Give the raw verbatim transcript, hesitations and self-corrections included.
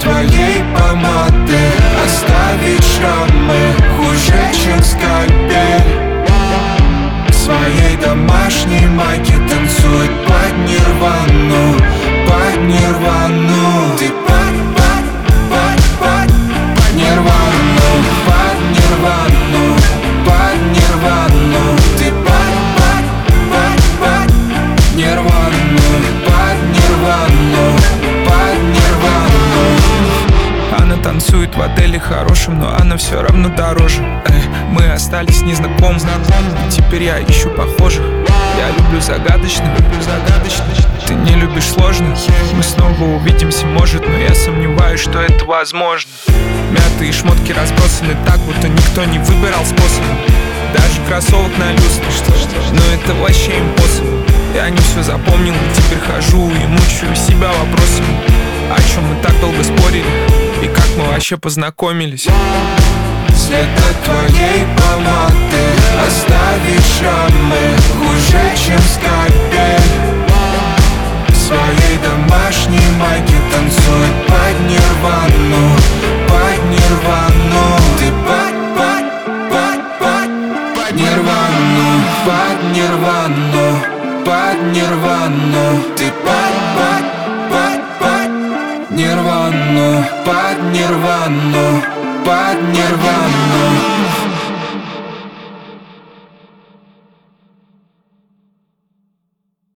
твоей помады оставить шрамы хуже, чем скальпель. В своей домашней майке танцует под нирвану, под нирвану. Ты под, под, под, под, под нирвану, под нирвану, под нирвану. Ты под, под, под, под нирвану, под нирвану, под нирвану. Она танцует в отеле хорошем, но она все равно дороже. Эй, мы остались незнакомы, теперь я ищу похожих. Я люблю загадочных, люблю загадочных. Ты не любишь сложных. Мы снова увидимся, может, но я сомневаюсь, что это возможно. Мятые шмотки разбросаны так, будто никто не выбирал способ. Даже кроссовок на люстре, но это вообще impossible. Я не все запомнил, теперь хожу и мучаю себя вопросами: о чем мы так долго спорили и как мы вообще познакомились. След от твоей помады оставить шрамы хуже, чем скальпель. В своей домашней майке танцует под нирвану, под нирвану. Ты под, под, под, под, под нирвану, под нирвану, под нирвану. Ты под, под, под, под нирвану, под нирвану, под нирвану.